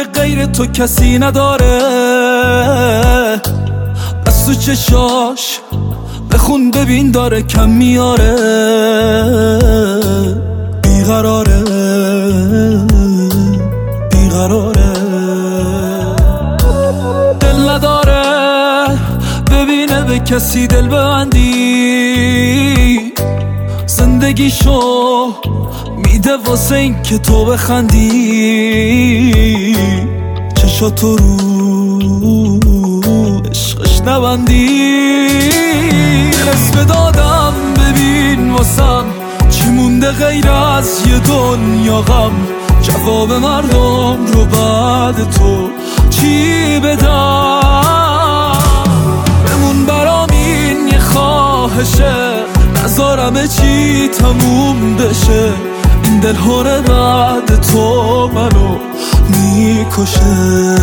که غیر تو کسی نداره، از تو چشاش بخون ببین داره کم میاره. بیقراره بیقراره، دل نداره ببینه به کسی دل ببندی. زندگیشو میده واسه این که تو بخندی. چشاتو رو عشقش نبندی. اسم دادم ببین واسم چی مونده غیر از یه دنیا غم. جواب مردم رو بعد تو چی بدم؟ بمون برام این یه خواهشه، نذارم چی تموم بشه. این دل هره بعد تو منو میکشه.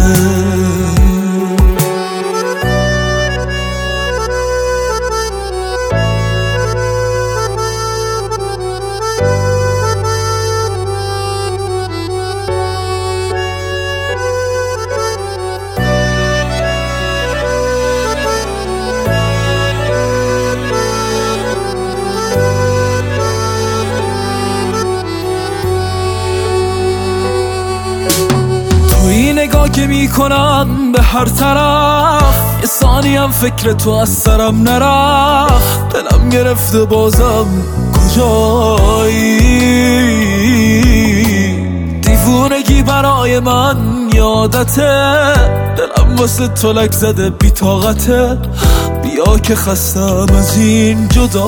نگاه که میکنم به هر طرف، یه ثانیم فکر تو از سرم نرفت. دلم گرفته بازم کجایی؟ دیوونگی برای من یادته، دلم واسه تو لک زده بی طاقته. بیا که خستم از این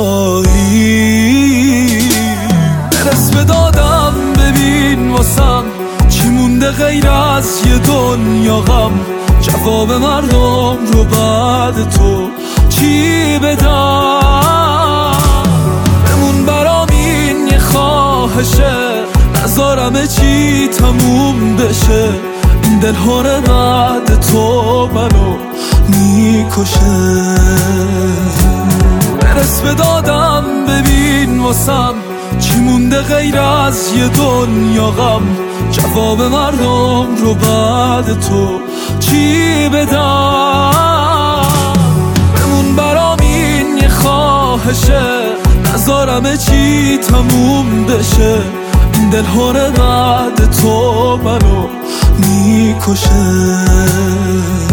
جدایی. برس به دادم ببین واسم چی مونده غیر از یه دنیا غم. جواب مردم رو بعد تو چی بدم؟ بمون برام این یه خواهشه، نذارم چی تموم بشه. این دل هره بعد تو منو میکشه. برس به دادم ببین واسم چی مونده غیر از یه دنیا غم. جواب مردم رو بعد تو چی بدم؟ بمون برام این یه خواهشه، نذارم چی تموم بشه. این دل هره بعد تو منو میکشه.